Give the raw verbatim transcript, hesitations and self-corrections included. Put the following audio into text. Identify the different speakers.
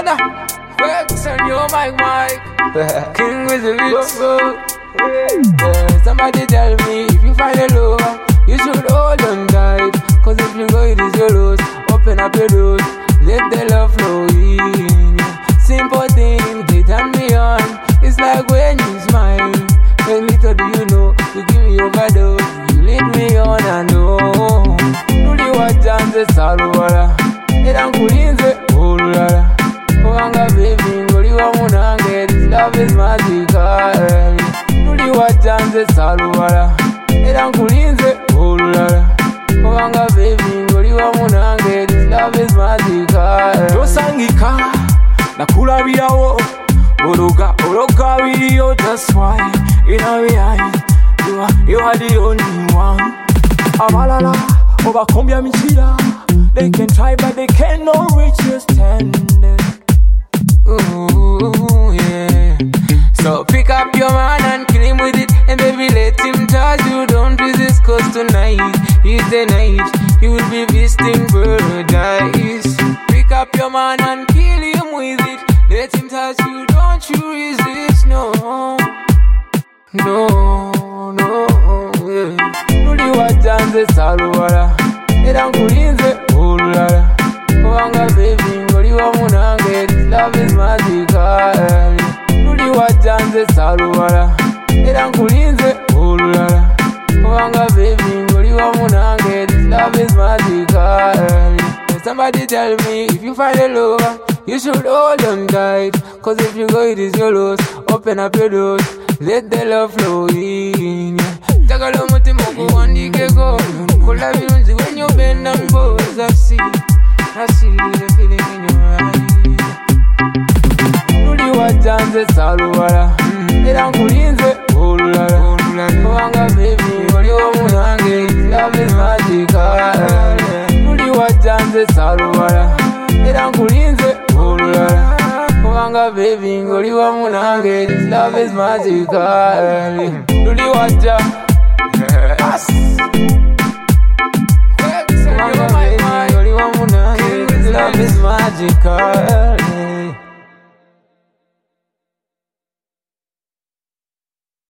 Speaker 1: Ghana, Rex and yo Mike Mike, King with the beats. Yeah, somebody tell me if you find a lover, you should hold on tight. Cause if you go it is your loss. Open up your doors, let the love flow in. Simple thing, they turn me on. It's like when you smile. And little do you know, you give me overdose. You lead me on and on. Nuli wajanze salwala, era nkulinze olulala. Kubanga baby ngoli wa munange, this love is magical. Nuli wajanze salwala, era nkulinze olulala. Kubanga baby ngoli wa munange, this love is magical.
Speaker 2: Tosangika nakulabirawo ologa ologa biriyo, that's why in our eyes you are, you are the only one. Abalala obakombya michira, they can try but they cannot reach your standard.
Speaker 1: Ooh, yeah. So pick up your man and kill him with it, and baby let him touch you. Don't resist, cause tonight is the night you will be visiting paradise. Pick up your man and kill him with it, let him touch you. Don't you resist, no, no, no. Yeah. Nuli wajanze salwala, era nkulinze olulala. Kubanga baby ngoli wa munange, this love is magical. Nuli wajanze salwala, era nkulinze olulala. Kubanga baby ngoli wa munange, this love is magical. Somebody tell me if you find a lover, you should hold on tight. Cause if you go it is your loss. Open up your doors, let the love flow in. Tagalo mutima kuwandike go. Kola birunzi when you bend and pose. I see, I see the feeling in your eyes. Nuli wajanze salwala, era nkulinze olulala. Kubanga baby ngoli wa munange, love is magical. Nuli wajanze salwala, era nkulinze olulala. Kubanga baby ngoli wa munange, this love is magical. Nuli waja yes. Kubanga baby ngoli wa munange, this love is magical.